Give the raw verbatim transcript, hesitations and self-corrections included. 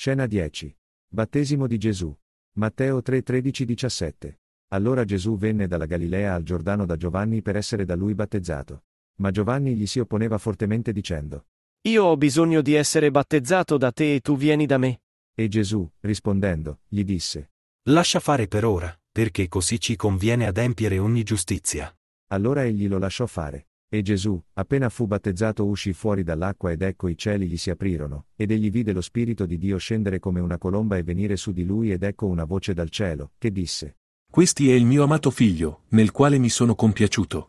Scena dieci. Battesimo di Gesù. Matteo tre tredici diciassette. Allora Gesù venne dalla Galilea al Giordano da Giovanni per essere da lui battezzato. Ma Giovanni gli si opponeva fortemente dicendo: Io ho bisogno di essere battezzato da te e tu vieni da me. E Gesù, rispondendo, gli disse: Lascia fare per ora, perché così ci conviene adempiere ogni giustizia. Allora egli lo lasciò fare. E Gesù, appena fu battezzato, uscì fuori dall'acqua ed ecco i cieli gli si aprirono, ed egli vide lo Spirito di Dio scendere come una colomba e venire su di lui ed ecco una voce dal cielo, che disse: Questi è il mio amato figlio, nel quale mi sono compiaciuto.